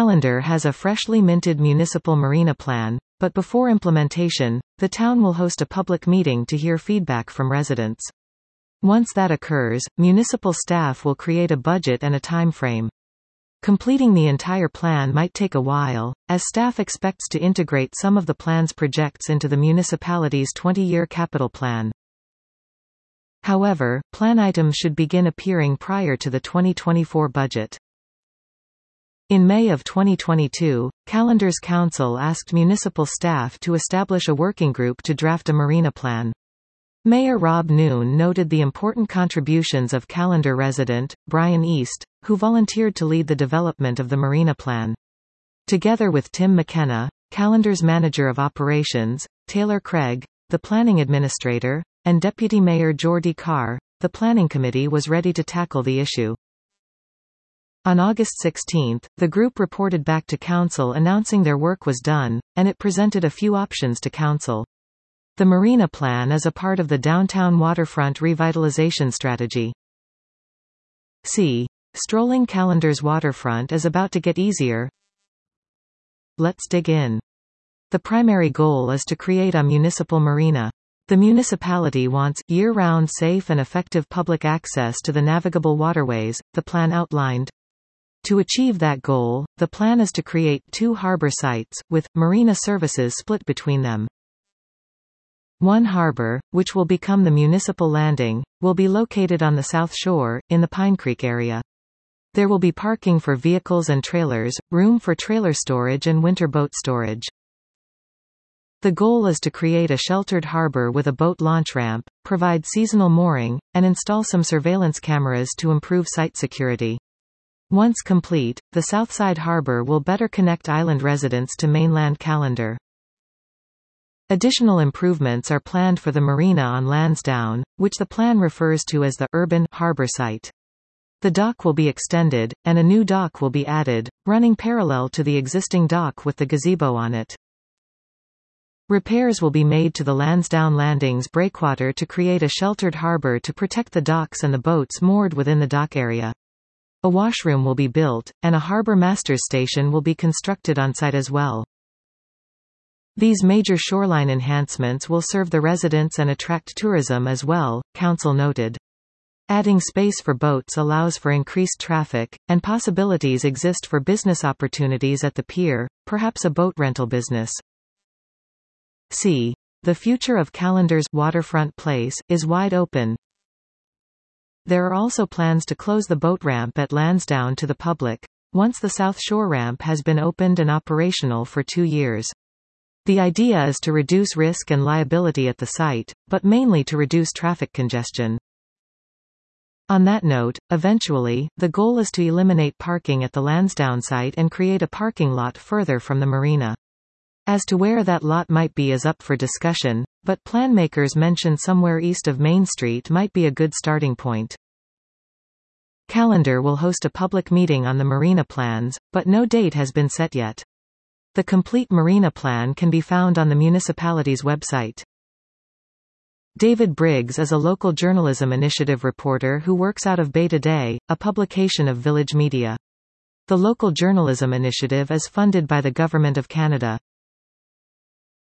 Callander has a freshly minted municipal marina plan, but before implementation, the town will host a public meeting to hear feedback from residents. Once that occurs, municipal staff will create a budget and a time frame. Completing the entire plan might take a while, as staff expects to integrate some of the plan's projects into the municipality's 20-year capital plan. However, plan items should begin appearing prior to the 2024 budget. In May of 2022, Callander's council asked municipal staff to establish a working group to draft a marina plan. Mayor Rob Noon noted the important contributions of Callander resident, Brian East, who volunteered to lead the development of the marina plan. Together with Tim McKenna, Callander's manager of operations, Taylor Craig, the planning administrator, and Deputy Mayor Jordy Carr, the planning committee was ready to tackle the issue. On August 16, the group reported back to council announcing their work was done, and it presented a few options to council. The marina plan is a part of the downtown waterfront revitalization strategy. C. Strolling Callander's waterfront is about to get easier. Let's dig in. The primary goal is to create a municipal marina. The municipality wants year-round safe and effective public access to the navigable waterways, the plan outlined. To achieve that goal, the plan is to create 2 harbor sites, with marina services split between them. One harbor, which will become the municipal landing, will be located on the South Shore, in the Pine Creek area. There will be parking for vehicles and trailers, room for trailer storage and winter boat storage. The goal is to create a sheltered harbor with a boat launch ramp, provide seasonal mooring, and install some surveillance cameras to improve site security. Once complete, the Southside Harbor will better connect island residents to mainland Callander. Additional improvements are planned for the marina on Lansdowne, which the plan refers to as the urban harbor site. The dock will be extended, and a new dock will be added, running parallel to the existing dock with the gazebo on it. Repairs will be made to the Lansdowne Landings breakwater to create a sheltered harbor to protect the docks and the boats moored within the dock area. A washroom will be built, and a harbor master's station will be constructed on site as well. These major shoreline enhancements will serve the residents and attract tourism as well, council noted. Adding space for boats allows for increased traffic, and possibilities exist for business opportunities at the pier, perhaps a boat rental business. C. The future of Callander's waterfront place is wide open. There are also plans to close the boat ramp at Lansdowne to the public, once the South Shore ramp has been opened and operational for 2 years. The idea is to reduce risk and liability at the site, but mainly to reduce traffic congestion. On that note, eventually, the goal is to eliminate parking at the Lansdowne site and create a parking lot further from the marina. As to where that lot might be is up for discussion, but planmakers mention somewhere east of Main Street might be a good starting point. Callander will host a public meeting on the marina plans, but no date has been set yet. The complete marina plan can be found on the municipality's website. David Briggs is a local journalism initiative reporter who works out of Bay Today, a publication of Village Media. The local journalism initiative is funded by the Government of Canada.